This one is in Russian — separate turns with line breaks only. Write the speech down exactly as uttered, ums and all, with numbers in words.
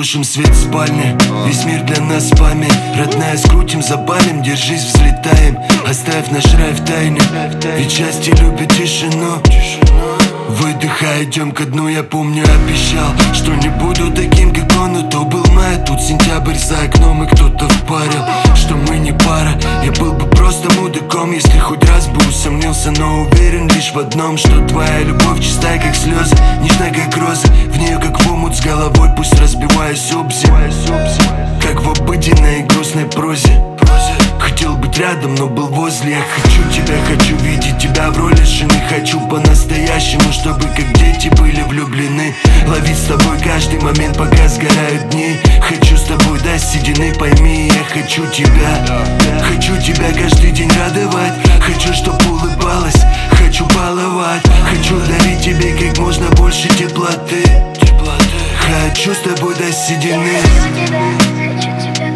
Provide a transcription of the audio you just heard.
Тушим свет в спальне, весь мир для нас память. Родная, скрутим, запалим, держись, взлетаем. Оставь наш рай в тайне, ведь счастье любит тишину. Выдыхай, идем ко дну, я помню, обещал, что не буду таким, как он. Но то был май, тут сентябрь за окном, и кто-то впарил, что мы не пара. Я был бы просто мудаком, если хоть раз бы усомнился. Но уверен лишь в одном, что твоя любовь чистая, как слезы, нежная, как роза. В нее, как в омут с головой, пусть разбиваясь об землю, как в обыденной и грустной прозе. Хотел быть рядом, но был возле. Я хочу тебя, хочу видеть тебя в роли жены. Хочу по-настоящему, чтобы как дети были влюблены. Ловить с тобой каждый момент, пока сгорают дни. Хочу с тобой до седины, пойми, я хочу тебя. Хочу тебя каждый день радовать. Хочу, чтоб улыбалась, хочу баловать. Хочу дарить тебе как можно больше теплоты. Хочу с тобой до седины.
Хочу тебя, хочу тебя.